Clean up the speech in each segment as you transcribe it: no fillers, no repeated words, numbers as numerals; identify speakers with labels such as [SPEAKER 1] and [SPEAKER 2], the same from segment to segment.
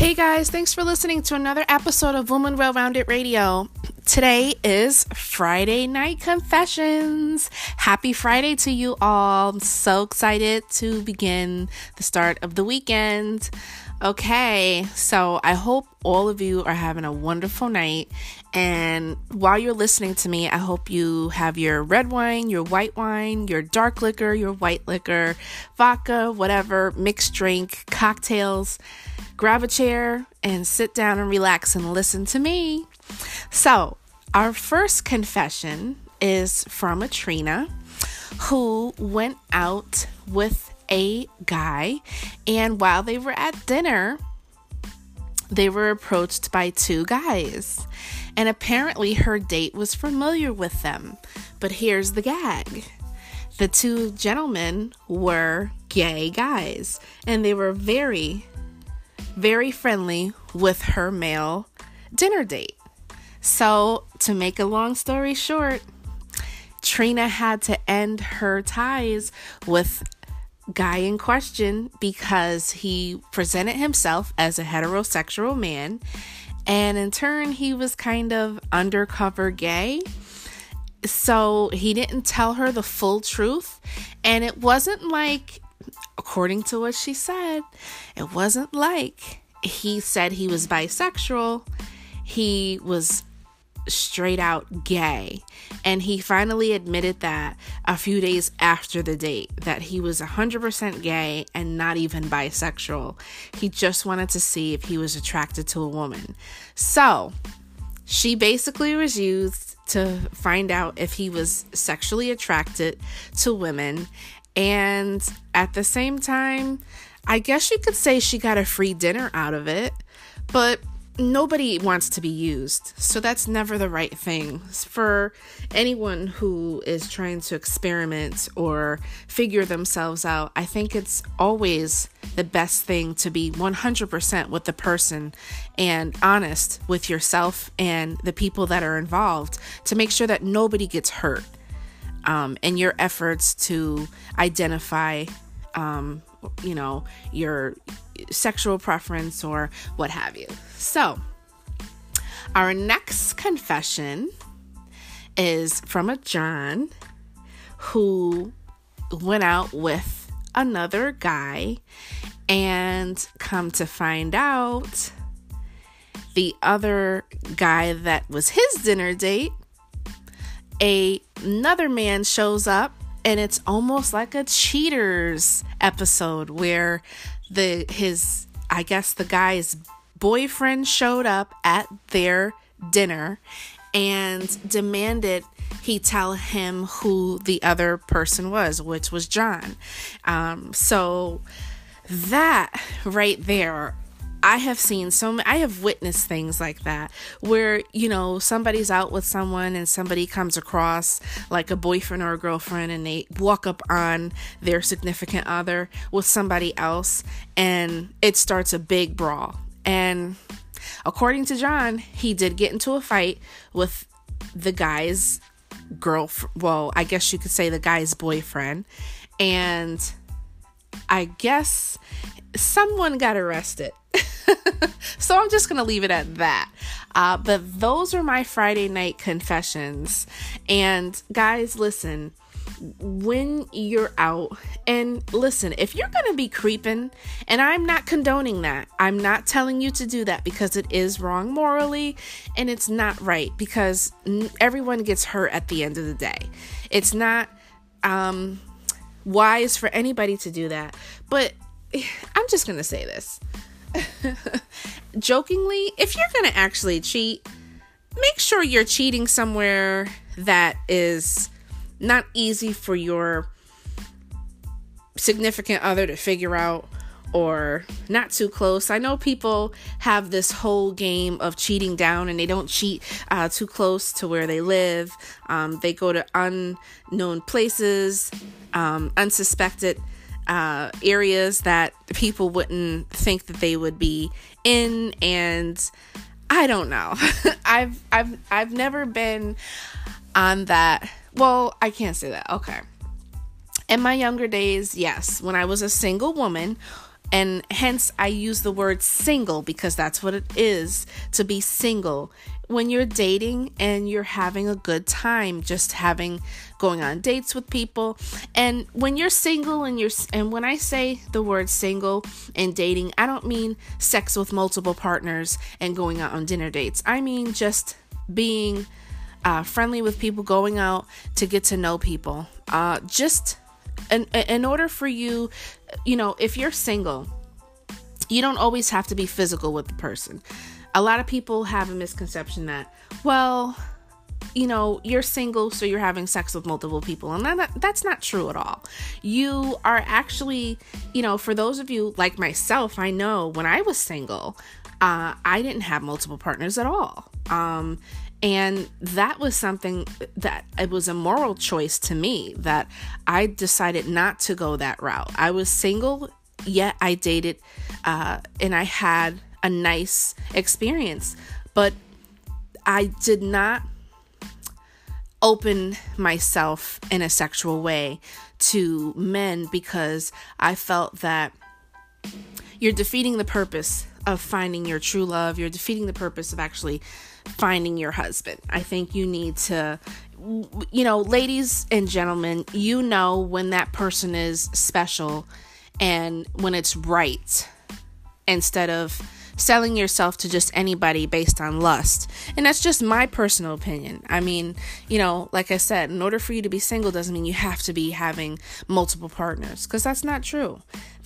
[SPEAKER 1] Hey guys, thanks for listening to another episode of Woman Well Rounded Radio. Today is Friday Night Confessions. Happy Friday to you all. I'm so excited to begin the start of the weekend. Okay, so I hope all of you are having a wonderful night. And while you're listening to me, I hope you have your red wine, your white wine, your dark liquor, your white liquor, vodka, whatever, mixed drink, cocktails. Grab a chair and sit down and relax and listen to me. So, our first confession is from a Trina who went out with a guy, and while they were at dinner, they were approached by two guys, and apparently her date was familiar with them. But here's the gag. The two gentlemen were gay guys, and they were very friendly with her male dinner date. So, to make a long story short, Trina had to end her ties with guy in question because he presented himself as a heterosexual man, and in turn he was kind of undercover gay. So he didn't tell her the full truth, and it wasn't like, according to what she said, it wasn't like he said he was bisexual. He was straight out gay. And he finally admitted that a few days after the date, that he was 100% gay and not even bisexual. He just wanted to see if he was attracted to a woman. So she basically was used to find out if he was sexually attracted to women. And at the same time, I guess you could say she got a free dinner out of it, but nobody wants to be used. So that's never the right thing for anyone who is trying to experiment or figure themselves out. I think it's always the best thing to be 100% with the person and honest with yourself and the people that are involved to make sure that nobody gets hurt. In your efforts to identify, your sexual preference or what have you. So, our next confession is from a John who went out with another guy, and come to find out, the other guy that was his dinner date, another man shows up, and it's almost like a Cheaters episode where the guy's boyfriend showed up at their dinner and demanded he tell him who the other person was, which was John. So that right there, I have witnessed things like that where, somebody's out with someone and somebody comes across like a boyfriend or a girlfriend and they walk up on their significant other with somebody else and it starts a big brawl. And according to John, he did get into a fight with the guy's girlfriend. Well, I guess you could say the guy's boyfriend. And I guess someone got arrested. So I'm just going to leave it at that. But those are my Friday night confessions. And guys, listen, when you're out, and listen, if you're going to be creeping, and I'm not condoning that, I'm not telling you to do that because it is wrong morally and it's not right because everyone gets hurt at the end of the day. It's not wise for anybody to do that. But I'm just going to say this. Jokingly, if you're going to actually cheat, make sure you're cheating somewhere that is not easy for your significant other to figure out, or not too close. I know people have this whole game of cheating down and they don't cheat too close to where they live. They go to unknown places, unsuspected areas that people wouldn't think that they would be in, and I don't know. I've never been on that. Well, I can't say that. Okay. In my younger days, yes, when I was a single woman, And hence I use the word single because that's what it is to be single. When you're dating and you're having a good time, just going on dates with people. And when you're single and when I say the word single and dating, I don't mean sex with multiple partners and going out on dinner dates. I mean just being friendly with people, going out to get to know people. Just in order for you, if you're single, you don't always have to be physical with the person. A lot of people have a misconception that, well, you're single, so you're having sex with multiple people. And that's not true at all. You are actually, for those of you like myself, I know when I was single, I didn't have multiple partners at all. And that was something that it was a moral choice to me that I decided not to go that route. I was single, yet I dated, and I had a nice experience, but I did not open myself in a sexual way to men because I felt that you're defeating the purpose of finding your true love. You're defeating the purpose of actually finding your husband. I think you need to, ladies and gentlemen, when that person is special and when it's right, instead of selling yourself to just anybody based on lust. And that's just my personal opinion. I mean, like I said, in order for you to be single doesn't mean you have to be having multiple partners, because that's not true.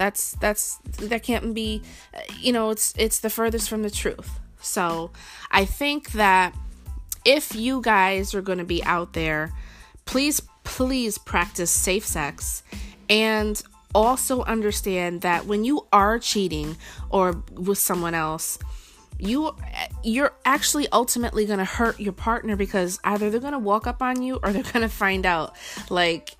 [SPEAKER 1] That can't be, it's the furthest from the truth. So I think that if you guys are going to be out there, please practice safe sex, and also understand that when you are cheating or with someone else, you're actually ultimately going to hurt your partner, because either they're going to walk up on you or they're going to find out, like,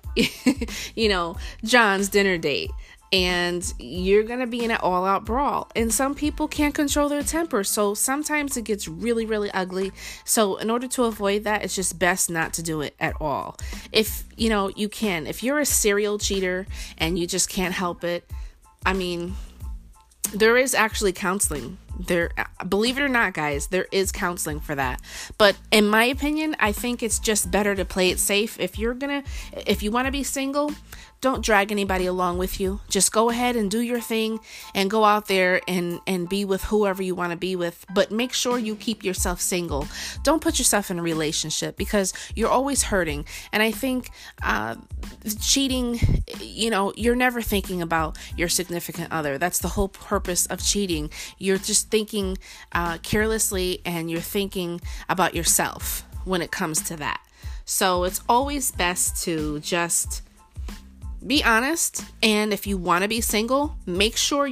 [SPEAKER 1] John's dinner date. And you're going to be in an all-out brawl. And some people can't control their temper. So sometimes it gets really, really ugly. So in order to avoid that, it's just best not to do it at all. If, you can. If you're a serial cheater and you just can't help it, I mean, there is actually counseling. Believe it or not, guys, there is counseling for that. But in my opinion, I think it's just better to play it safe. If you want to be single, don't drag anybody along with you. Just go ahead and do your thing and go out there and be with whoever you want to be with. But make sure you keep yourself single. Don't put yourself in a relationship, because you're always hurting. And I think cheating, you're never thinking about your significant other. That's the whole purpose of cheating. You're just thinking carelessly, and you're thinking about yourself when it comes to that. So it's always best to just be honest. And if you want to be single, make sure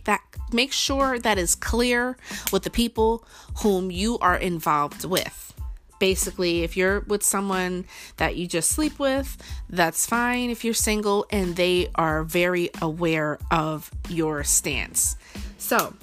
[SPEAKER 1] that is clear with the people whom you are involved with. Basically, if you're with someone that you just sleep with, that's fine if you're single and they are very aware of your stance. So,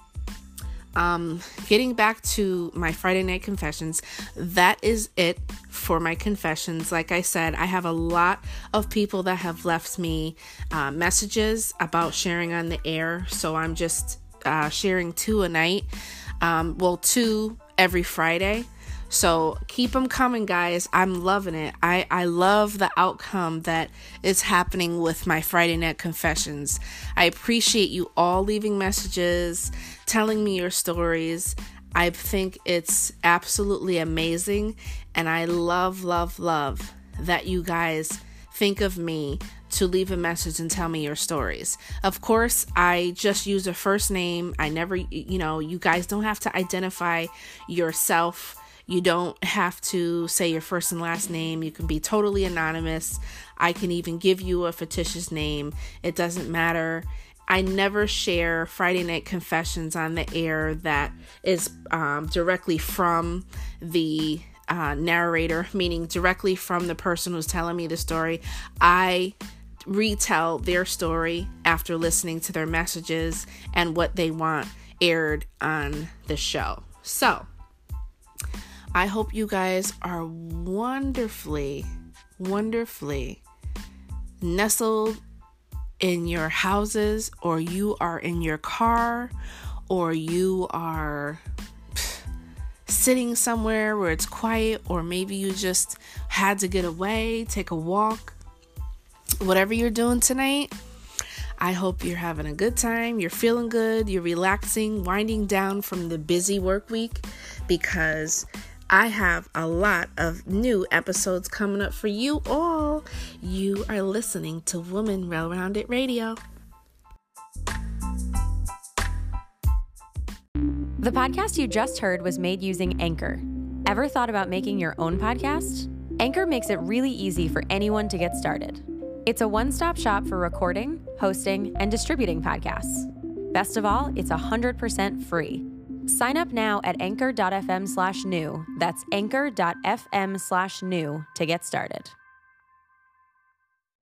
[SPEAKER 1] getting back to my Friday night confessions, that is it for my confessions. Like I said, I have a lot of people that have left me messages about sharing on the air. So I'm just sharing 2 a night. 2 every Friday. So keep them coming, guys. I'm loving it. I love the outcome that is happening with my Friday night confessions. I appreciate you all leaving messages, telling me your stories. I think it's absolutely amazing. And I love, love, love that you guys think of me to leave a message and tell me your stories. Of course, I just use a first name. I never, you guys don't have to identify yourself. You don't have to say your first and last name. You can be totally anonymous. I can even give you a fictitious name. It doesn't matter. I never share Friday night confessions on the air that is directly from the narrator, meaning directly from the person who's telling me the story. I retell their story after listening to their messages and what they want aired on the show. So, I hope you guys are wonderfully, wonderfully nestled in your houses, or you are in your car, or you are sitting somewhere where it's quiet, or maybe you just had to get away, take a walk. Whatever you're doing tonight, I hope you're having a good time, you're feeling good, you're relaxing, winding down from the busy work week, because I have a lot of new episodes coming up for you all. You are listening to Woman Well-Rounded Radio.
[SPEAKER 2] The podcast you just heard was made using Anchor. Ever thought about making your own podcast? Anchor makes it really easy for anyone to get started. It's a one-stop shop for recording, hosting, and distributing podcasts. Best of all, it's 100% free. Sign up now at anchor.fm/new. That's anchor.fm/new to get started.